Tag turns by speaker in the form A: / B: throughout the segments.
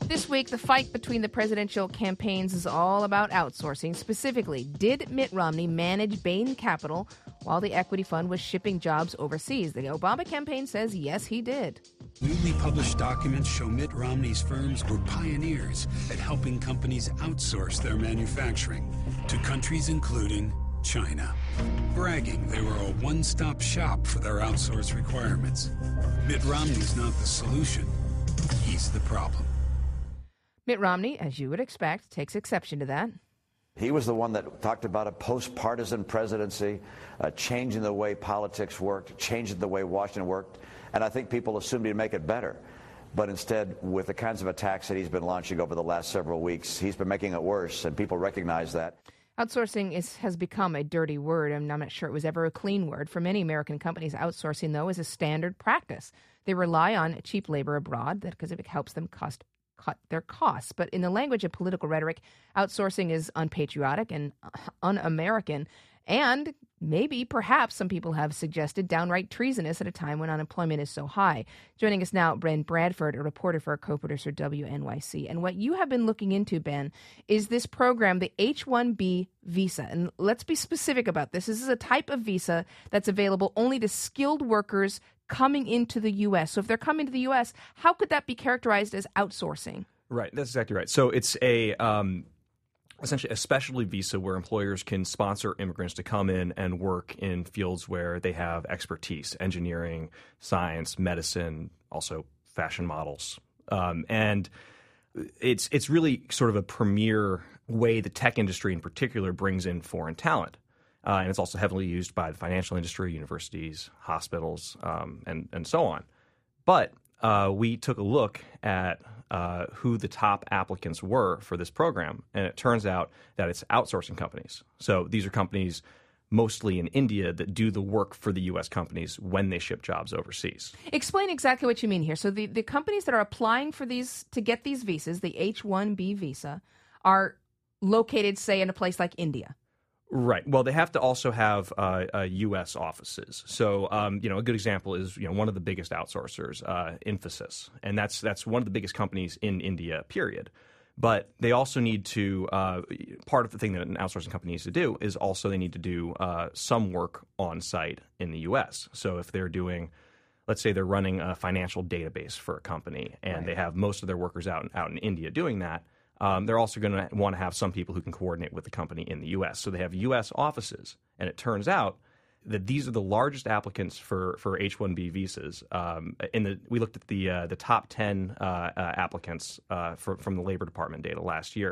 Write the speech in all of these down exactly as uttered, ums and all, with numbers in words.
A: This week, the fight between the presidential campaigns is all about outsourcing. Specifically, did Mitt Romney manage Bain Capital while the equity fund was shipping jobs overseas? The Obama campaign says yes, he did.
B: Newly published documents show Mitt Romney's firms were pioneers at helping companies outsource their manufacturing to countries including China, bragging they were a one-stop shop for their outsource requirements. Mitt Romney's not the solution. He's the problem.
A: Mitt Romney, as you would expect, takes exception to that.
C: He was the one that talked about a post-partisan presidency, uh, changing the way politics worked, changing the way Washington worked, and I think people assumed he'd make it better. But instead, with the kinds of attacks that he's been launching over the last several weeks, he's been making it worse, and people recognize that.
A: Outsourcing is, has become a dirty word, and I'm not sure it was ever a clean word. For many American companies, outsourcing, though, is a standard practice. They rely on cheap labor abroad because it helps them cost cut their costs. But in the language of political rhetoric, outsourcing is unpatriotic and un-American, and maybe, perhaps, some people have suggested downright treasonous at a time when unemployment is so high. Joining us now, Ben Bradford, a reporter for our co-producer W N Y C. And what you have been looking into, Ben, is this program, the H one B visa. And let's be specific about this. This is a type of visa that's available only to skilled workers coming into the U S. So if they're coming to the U S, how could that be characterized as outsourcing?
D: Right. That's exactly right. So it's a um, essentially a specialty visa where employers can sponsor immigrants to come in and work in fields where they have expertise: engineering, science, medicine, also fashion models. Um, and it's it's really sort of a premier way the tech industry in particular brings in foreign talent. Uh, and it's also heavily used by the financial industry, universities, hospitals, um, and, and so on. But uh, we took a look at uh, who the top applicants were for this program, and it turns out that it's outsourcing companies. So these are companies mostly in India that do the work for the U S companies when they ship jobs overseas.
A: Explain exactly what you mean here. So the, the companies that are applying for these to get these visas, the H one B visa, are located, say, in a place like India.
D: Right. Well, they have to also have uh, uh, U S offices. So, um, you know, a good example is, you know, one of the biggest outsourcers, uh, Infosys, and that's that's one of the biggest companies in India, period. But they also need to uh, part of the thing that an outsourcing company needs to do is also they need to do uh, some work on site in the U S. So if they're doing, let's say they're running a financial database for a company and right. they have most of their workers out in, out in India doing that. Um, they're also going to want to have some people who can coordinate with the company in the U S. So they have U S offices, and it turns out that these are the largest applicants for, for H one B visas. Um, in the we looked at the uh, the top ten uh, uh, applicants uh, for, from the Labor Department data last year,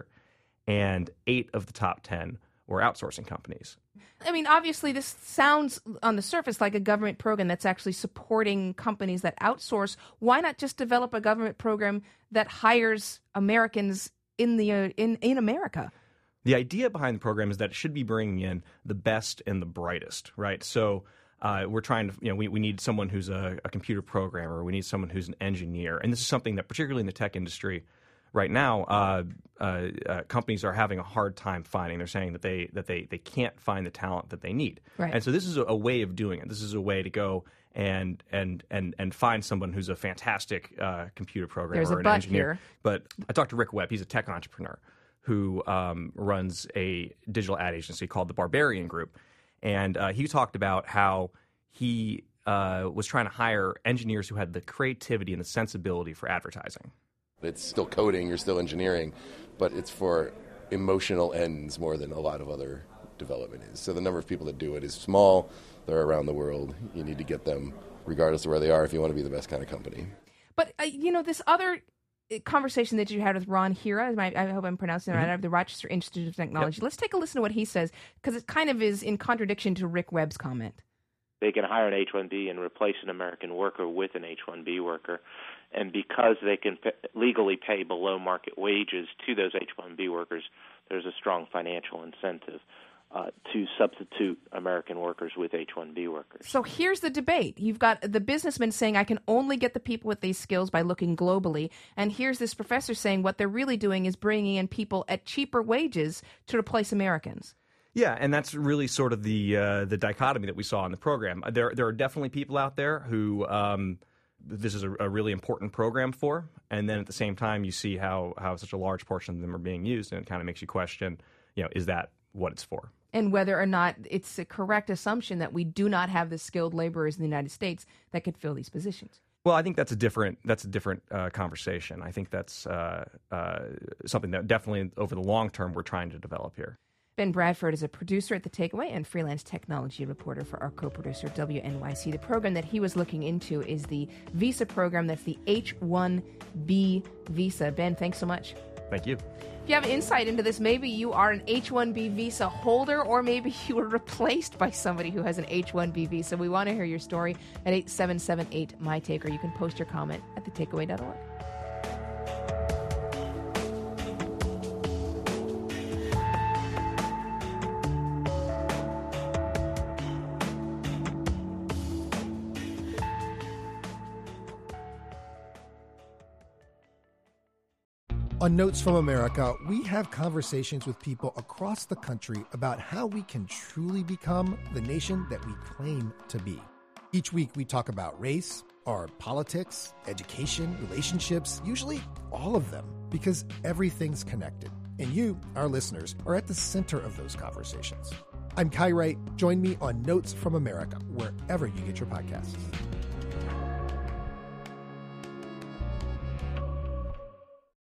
D: and eight of the top ten were outsourcing companies.
A: I mean, obviously, this sounds on the surface like a government program that's actually supporting companies that outsource. Why not just develop a government program that hires Americans in the uh, in in America?
D: The idea behind the program is that it should be bringing in the best and the brightest, right? So uh, we're trying to, you know, we, we need someone who's a, a computer programmer. We need someone who's an engineer. And this is something that, particularly in the tech industry right now, uh, uh, uh, companies are having a hard time finding. They're saying that they that they, they can't find the talent that they need.
A: Right.
D: And so this is a, a way of doing it. This is a way to go and and and and find someone who's a fantastic uh, computer programmer
A: There's a
D: or an
A: but
D: engineer.
A: Here.
D: But I talked to Rick Webb. He's a tech entrepreneur who um, runs a digital ad agency called the Barbarian Group. And uh, he talked about how he uh, was trying to hire engineers who had the creativity and the sensibility for advertising.
E: It's still coding, you're still engineering, but it's for emotional ends more than a lot of other development is. So the number of people that do it is small. They're around the world. You need to get them regardless of where they are if you want to be the best kind of company.
A: But, uh, you know, this other conversation that you had with Ron Hira, I hope I'm pronouncing it right, of the Rochester Institute of Technology. Yep. Let's take a listen to what he says, because it kind of is in contradiction to Rick Webb's comment.
F: They can hire an H one B and replace an American worker with an H one B worker. And because they can p- legally pay below market wages to those H one B workers, there's a strong financial incentive uh, to substitute American workers with H one B workers.
A: So here's the debate. You've got the businessman saying, I can only get the people with these skills by looking globally. And here's this professor saying what they're really doing is bringing in people at cheaper wages to replace Americans.
D: Yeah, and that's really sort of the uh, the dichotomy that we saw in the program. There there are definitely people out there who um, this is a, a really important program for, and then at the same time you see how how such a large portion of them are being used, and it kind of makes you question, you know, is that what it's for?
A: And whether or not it's a correct assumption that we do not have the skilled laborers in the United States that could fill these positions.
D: Well, I think that's a different that's a different uh, conversation. I think that's uh, uh, something that definitely over the long term we're trying to develop here.
A: Ben Bradford is a producer at The Takeaway and freelance technology reporter for our co-producer W N Y C. The program that he was looking into is the visa program. That's the H one B visa. Ben, thanks so much.
D: Thank you.
A: If you have insight into this, maybe you are an H one B visa holder, or maybe you were replaced by somebody who has an H one B visa. We want to hear your story at eight seven seven eight, M Y Take, or you can post your comment at the takeaway dot org.
G: On Notes from America, we have conversations with people across the country about how we can truly become the nation that we claim to be. Each week, we talk about race, our politics, education, relationships, usually all of them, because everything's connected. And you, our listeners, are at the center of those conversations. I'm Kai Wright. Join me on Notes from America, wherever you get your podcasts.